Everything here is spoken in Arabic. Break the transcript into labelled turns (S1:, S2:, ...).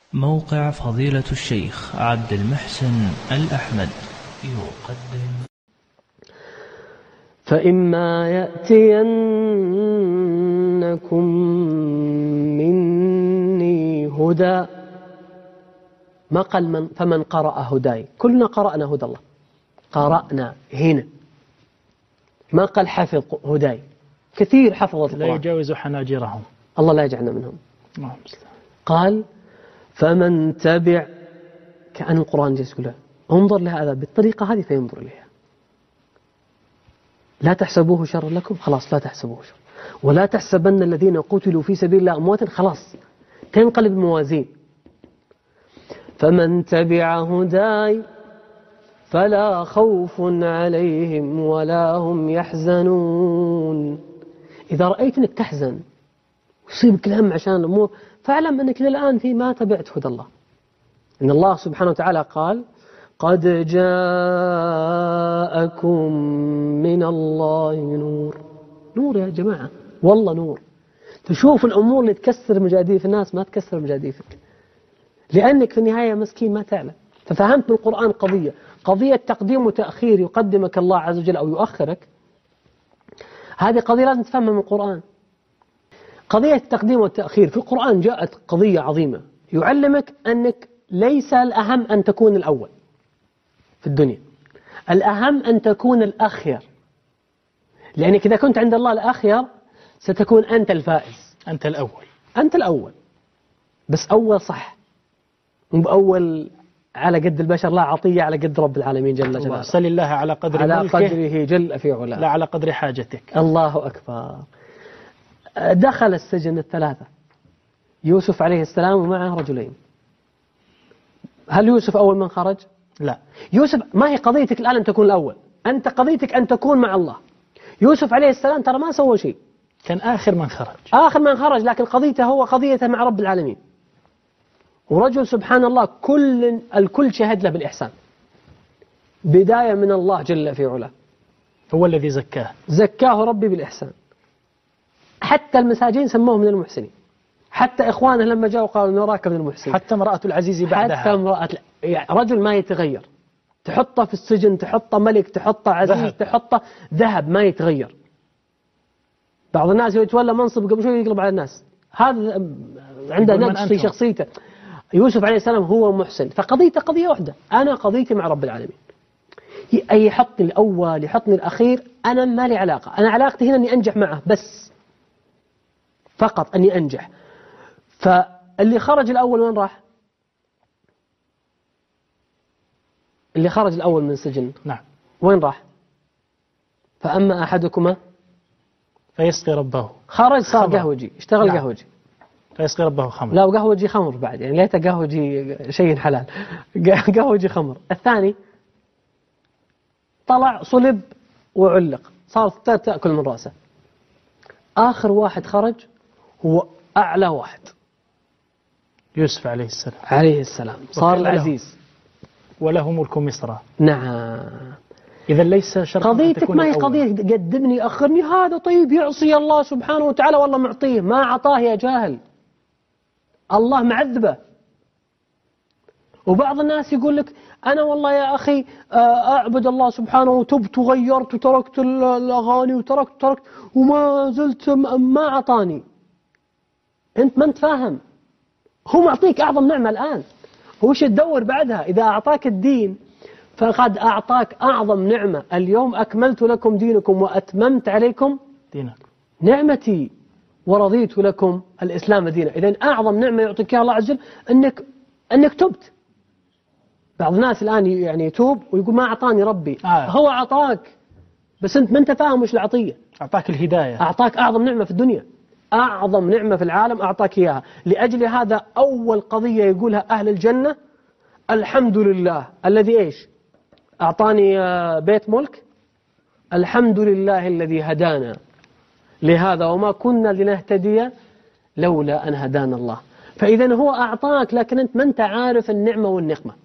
S1: موقع فضيلة الشيخ عبد المحسن الأحمد يقدم.
S2: فإما يأتينكم مني هدى، ما قال فمن قرأ هداي، كلنا قرأنا هدى الله، قرأنا هنا، ما قال حفظ هداي، كثير حفظت
S3: لا
S2: القرآن
S3: يجاوز حناجرهم،
S2: الله لا يجعلنا منهم.
S3: اللهم
S2: قال فمن تبع، كأن القرآن جالس يقول انظر لهذا بالطريقة هذه فينظر إليها. لا تحسبوه شر لكم، خلاص لا تحسبوه شر، ولا تحسبن الذين قتلوا في سبيل الله أمواتا، خلاص تنقلب الموازين. فمن تبع هداي فلا خوف عليهم ولا هم يحزنون. إذا رأيت أنك تحزن ويصيبك الهم عشان الأمور، فاعلم أنك للآن في ما تبعت هدى الله. إن الله سبحانه وتعالى قال قد جاءكم من الله نور. نور يا جماعة، والله نور. تشوف الأمور اللي تكسر مجاديف الناس ما تكسر مجاديفك، لأنك في النهاية مسكين ما تعلم. ففهمت من القرآن قضية تقديم وتأخير، يقدمك الله عز وجل أو يؤخرك، هذه قضية لازم تفهمها من القرآن. قضية التقديم والتأخير في القرآن جاءت قضية عظيمة، يعلمك أنك ليس الأهم أن تكون الأول في الدنيا، الأهم أن تكون الأخير، لأنك إذا كنت عند الله الأخير ستكون أنت الفائز،
S3: أنت الأول،
S2: أنت الأول، بس أول صح، مو بأول على قد البشر، لا، عطية على قد رب العالمين جل جلاله.
S3: سل الله على قدر
S2: على
S3: ملكه،
S2: قدره جل في علاه،
S3: لا على قدر حاجتك.
S2: الله أكبر. دخل السجن الثلاثة، يوسف عليه السلام ومعه رجلين. هل يوسف أول من خرج؟
S3: لا،
S2: يوسف ما هي قضيتك الآن أن تكون الأول، أنت قضيتك أن تكون مع الله. يوسف عليه السلام ترى ما سوى شيء،
S3: كان آخر من خرج،
S2: آخر من خرج، لكن قضيته هو قضيته مع رب العالمين. ورجل سبحان الله الكل شهد له بالإحسان، بداية من الله جل في علاه،
S3: هو الذي
S2: زكاه ربي بالإحسان. حتى المساجين سموه من المحسنين، حتى إخوانه لما جاءوا قالوا نراك من المحسنين.
S3: حتى امرأة العزيز بعدها،
S2: حتى امرأة يعني رجل ما يتغير، تحطه في السجن، تحطه ملك، تحطه عزيز، تحطه ذهب، ما يتغير. بعض الناس يتولى منصب قبل شوي يقلب على الناس، هذا عنده نقص في شخصيته. يوسف عليه السلام هو محسن، فقضيته قضية واحدة، أنا قضيتي مع رب العالمين. أي يحطني الأول يحطني الأخير، أنا ما لي علاقة، أنا علاقتي هنا أني أنجح معه بس، فقط أني أنجح. فاللي خرج الأول وين راح؟ اللي خرج الأول من السجن،
S3: نعم،
S2: وين راح؟ فأما أحدكما
S3: فيسقي ربه،
S2: خرج صار قهوجي، اشتغل نعم. قهوجي،
S3: فيسقي ربه خمر.
S2: لا، وقهوجي خمر بعد، يعني ليته قهوجي شيء حلال، قهوجي خمر. الثاني طلع صلب وعلق، صار تأكل من رأسه. آخر واحد خرج هو أعلى واحد،
S3: يوسف عليه السلام
S2: صار العزيز
S3: وله ملك مصر.
S2: نعم.
S3: إذا ليس شرطا
S2: قضيتك ما هي قضية قدمني أخرني، هذا طيب يعصي الله سبحانه وتعالى والله معطيه، ما عطاه يا جاهل، الله معذبه. وبعض الناس يقول لك أنا والله يا أخي أعبد الله سبحانه وتبت وغيرت وتركت الأغاني وتركت وما زلت ما عطاني. أنت ما أنت فاهم، هو معطيك أعظم نعمة الآن، وش تدور بعدها؟ إذا أعطاك الدين فقد أعطاك أعظم نعمة. اليوم أكملت لكم دينكم وأتممت عليكم نعمتي ورضيت لكم الإسلام دينا. إذن أعظم نعمة يعطيك الله عز وجل أنك تبت. بعض الناس الآن يعني يتوب ويقول ما أعطاني ربي. هو أعطاك، بس أنت ما أنت فاهم وش العطية.
S3: أعطاك الهداية،
S2: أعطاك أعظم نعمة في الدنيا، أعظم نعمة في العالم أعطاك إياها. لأجل هذا أول قضية يقولها أهل الجنة الحمد لله الذي إيش أعطاني بيت ملك، الحمد لله الذي هدانا لهذا وما كنا لنهتدي لولا أن هدانا الله. فإذا هو أعطاك، لكن أنت ما أنت عارف النعمة والنقمة.